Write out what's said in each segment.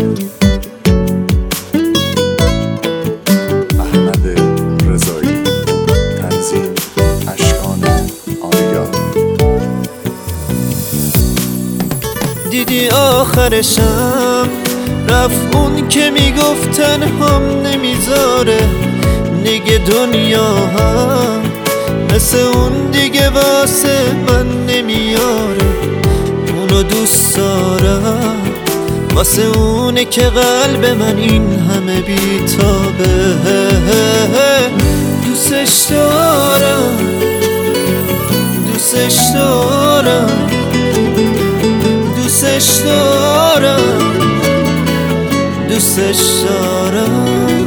احمد رضایی، تنظیم اشکان آریا. دیدی آخرشم رفت اون که میگفت تنهام نمیذاره، دیگه دنیا هم مثل اون دیگه واسه من نمیاره. اونو دوست دارم واسه اونه که قلب من این همه بیتابه. دوستش دارم، دوستش دارم، دوستش دارم، دوستش دارم.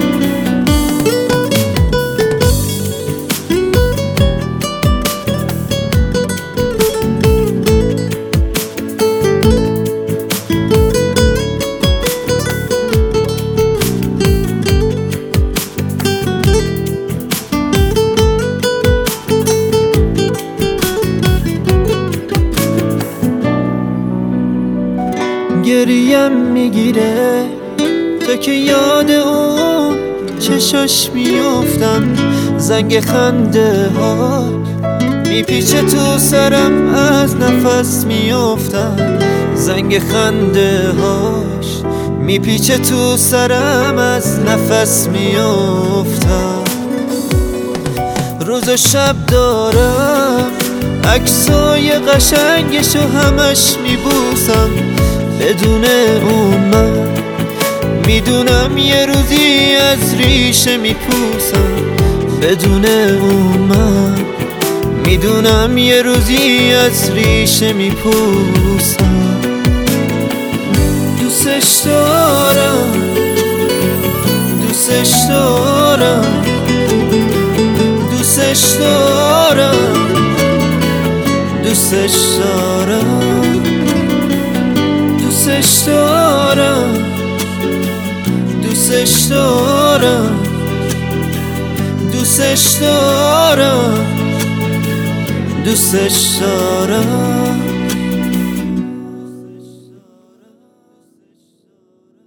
گریم میگیره تا که یاد اون چشاش میافتم، زنگ خنده ها میپیچه تو سرم، از نفس میافتم. زنگ خنده هاش میپیچه تو سرم، از نفس میافتم. روز و شب دارم عکسای قشنگشو همش میبوسم. بدون اون من میدونم یه روزی از ریشه میپوسم. بدون اون من میدونم یه روزی از ریشه میپوسم. دوستش دارم، دوستش دارم، دوستش دارم، دوستش دارم، دوستش دارم، دوستش دارم، دوستش دارم، دوستش دارم.